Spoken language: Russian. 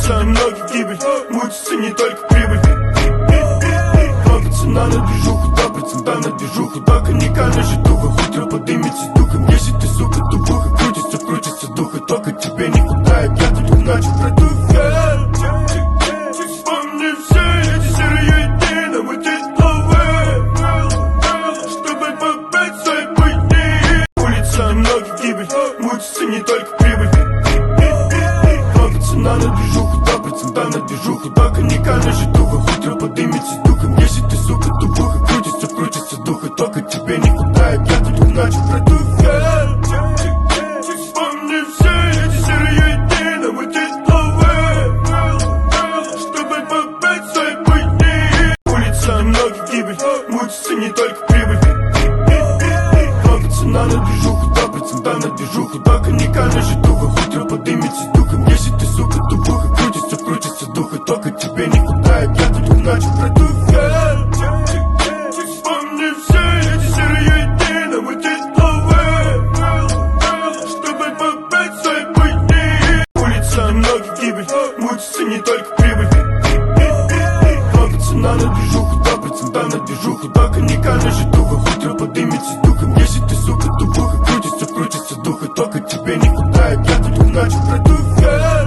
Улица много гибель, мучится не только прибыль. 2% на движуху, 2% на движуху, до коньяка на житуха. Утро подымется духом, если ты, сука, тупуха. Крутится дух, и только тебе никуда. Я тут ночью протухаю. Вспомни все эти серые дни, нам эти слова, чтобы попасть в свои будни. Улица много гибель, мучится не только прибыль. 2% на движуху, 2% на движуху, до коньяка на житуха. Утро подымется духом, если ты, сука, тупуха. Крутится дух, и только тебе никуда. Я тут ночью протухаю. Вспомни все эти серые дни, нам эти слова, чтобы попасть в свои будни. Улица много гибель, мучится не только прибыль. 2% на движуху, 2% на движуху, до коньяка на житуха. Утро подымется духом, если ты, сука, тупуха. Крутится дух, и только тебе никуда. Я тут ночью протухаю. Вспомни все эти серые дни, нам эти слова, чтобы попасть в свои будни. Улица много гибель, мучится не только прибыль. 2% на движуху, 2% на движуху, до коньяка на житуха. Утро подымется духом, если ты, сука, тупуха. Крутится дух, и только тебе никуда. Я тут ночью протухаю.